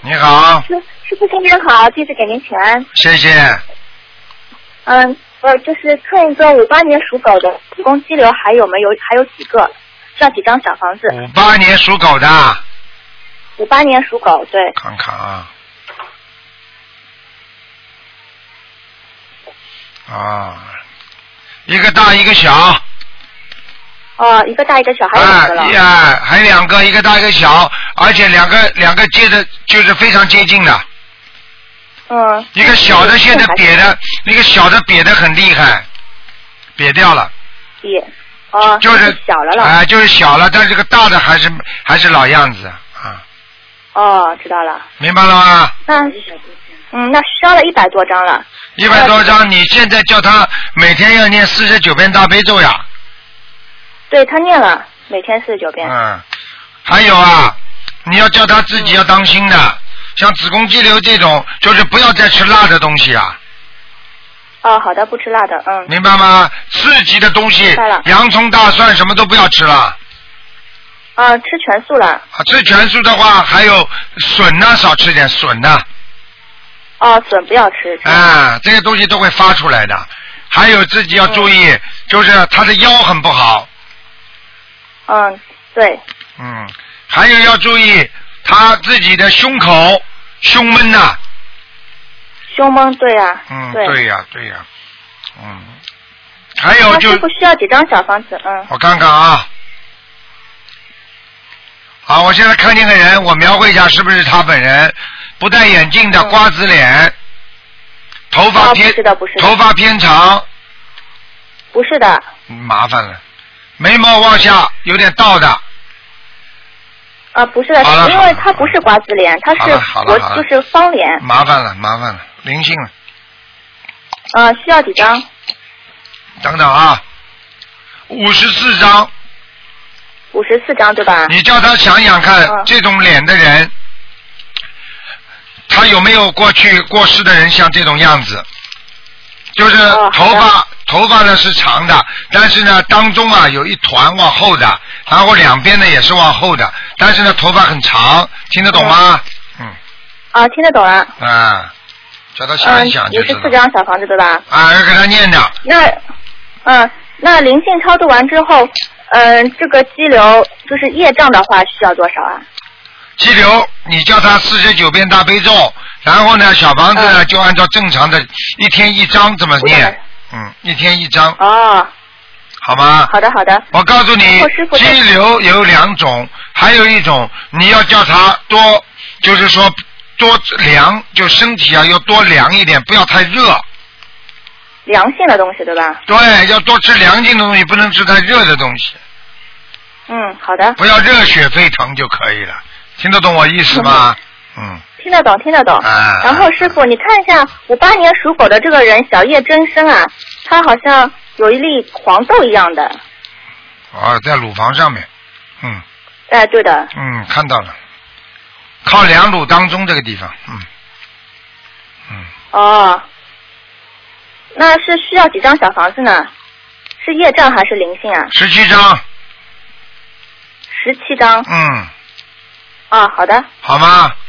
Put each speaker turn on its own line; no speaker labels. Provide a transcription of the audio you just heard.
你好。
师傅新年好，弟子给您请安。
谢谢。
我就是看一个58年属狗的子宫肌瘤还有几个，需要几张小房子
？58年属狗的。
58年属狗，对。
看看啊。一个大一个小。
一个大一个小，还有两个了。
还两个，一个大一个小，而且两个接的就是非常接近的。一个小的现在瘪的，那个小的瘪的很厉害，瘪掉了。就是
小了。
就是小了，但是这个大的还是老样子啊。
知道了。
明白了吗？
那烧了100多张了。
100多张，你现在叫他每天要念49遍大悲咒呀。
对，他念了，每天49遍。
还有你要叫他自己要当心的，像子宫肌瘤这种，就是不要再吃辣的东西啊。
好的，不吃辣的，
明白吗？刺激的东西，洋葱、大蒜什么都不要吃了。
吃全素了。
吃全素的话，还有笋呢，少吃点笋呢。
笋不要吃。
这些东西都会发出来的。还有自己要注意，就是他的腰很不好。
对。
还有要注意他自己的胸口胸闷呐。
胸闷，对呀。
对呀。还有就。
师傅需要几张小房子？
我看看啊。好，我现在看见个人，我描绘一下是不是他本人？不戴眼镜的瓜子脸，头发偏长。
不是的。
麻烦了，眉毛往下有点倒的。
不是的，因为他不是瓜子脸，他是就是方脸。
麻烦了，灵性了。
需要几张？
等等54张。
54张对吧？
你叫他想想看，这种脸的人，他有没有过去过世的人像这种样子？就是头发呢是长的，但是呢当中有一团往后的，然后两边呢也是往后的，但是呢头发很长，听得懂吗？
听得懂了。
叫他想一想就知道。
54张小房子对吧？
要给他念的。
那灵性超度完之后，这个肌瘤就是业障的话需要多少啊？
肌瘤你叫他49遍大悲咒，然后呢小房子呢就按照正常的1天1张这么念。1天1张。好吗？
好的。
我告诉你，肌瘤有2种，还有一种你要叫他多，就是说多凉，就身体要多凉一点，不要太热。
凉性的东西对吧？
对，要多吃凉性的东西，不能吃太热的东西。
好的。
不要热血沸腾就可以了，听得懂我意思吗？
听得懂。然后师傅，你看一下58年属狗的这个人小叶真生他好像有一粒黄豆一样的。
在乳房上面。
对的。
看到了，靠2乳当中这个地方。
那是需要几张小房子呢？是业障还是灵性
17张。
17张。
好的。好吗？